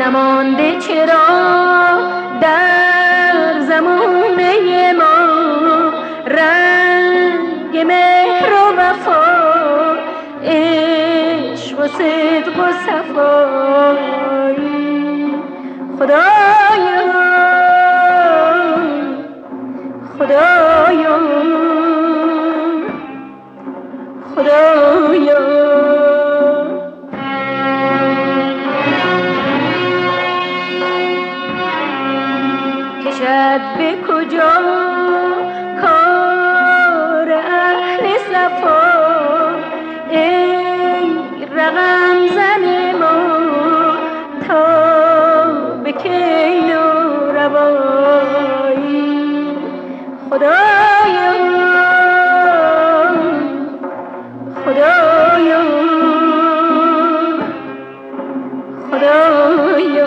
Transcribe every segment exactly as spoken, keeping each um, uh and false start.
نمانده چرا در زمانه ما رنگ مهر و وفا، عشق و صدق و صفایی. خدایا خدایا خدایا کشد به کجا کار اهل صفا، ای رقم زن ما تا به کین و روایی. خدایا خدایا خدایا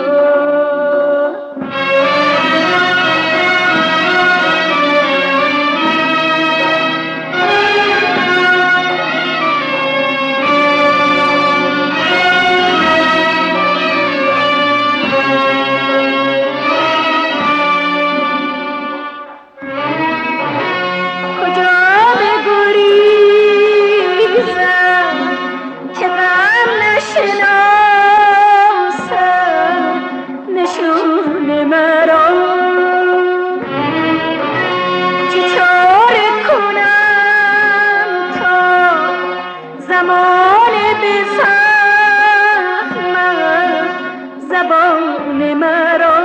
زبان مرا،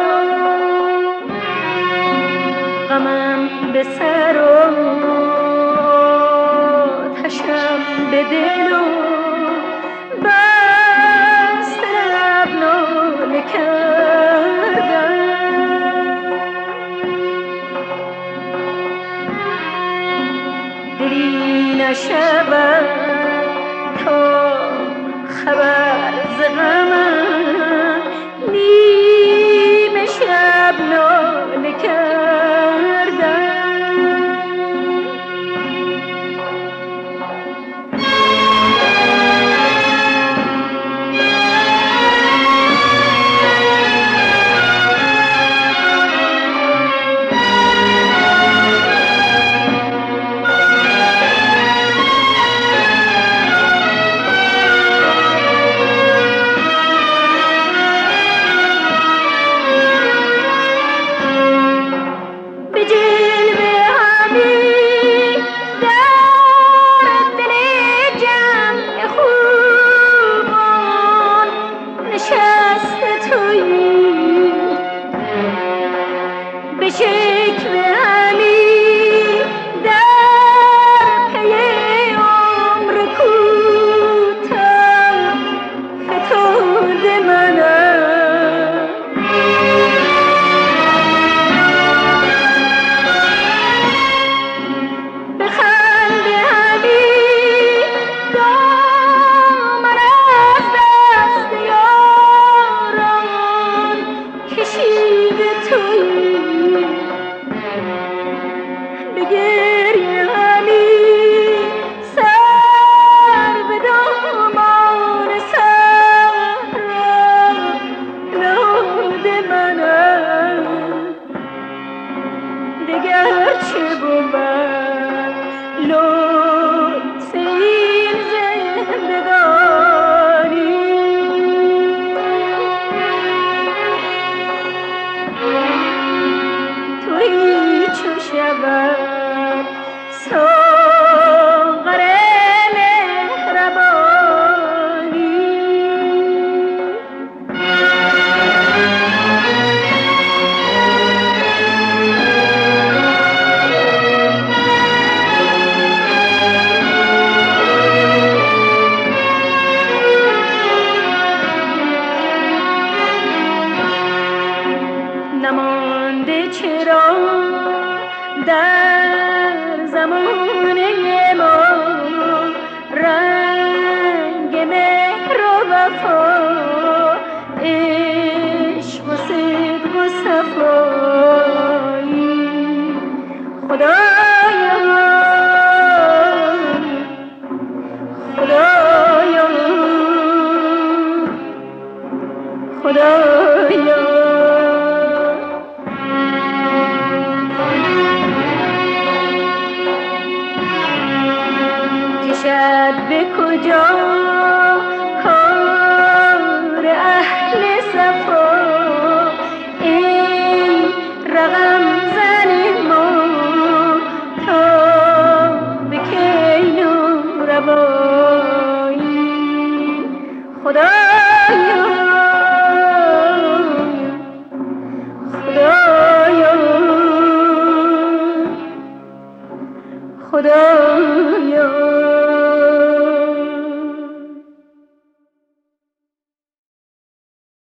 غمم به سر و آتشم به دل و بس لب ناله کردم. دلی نشود تا خبر ز غمم، نیمه شب ناله کردم. نمانده چرا در زمانه ما رنگ مهر و وفا، عشق و صدق و صفایی. خدایا خدایا خدایا کشد به کجا کار اهل صفا ای رقم زن ما تا به کی و روایی خدایا خدایا خدا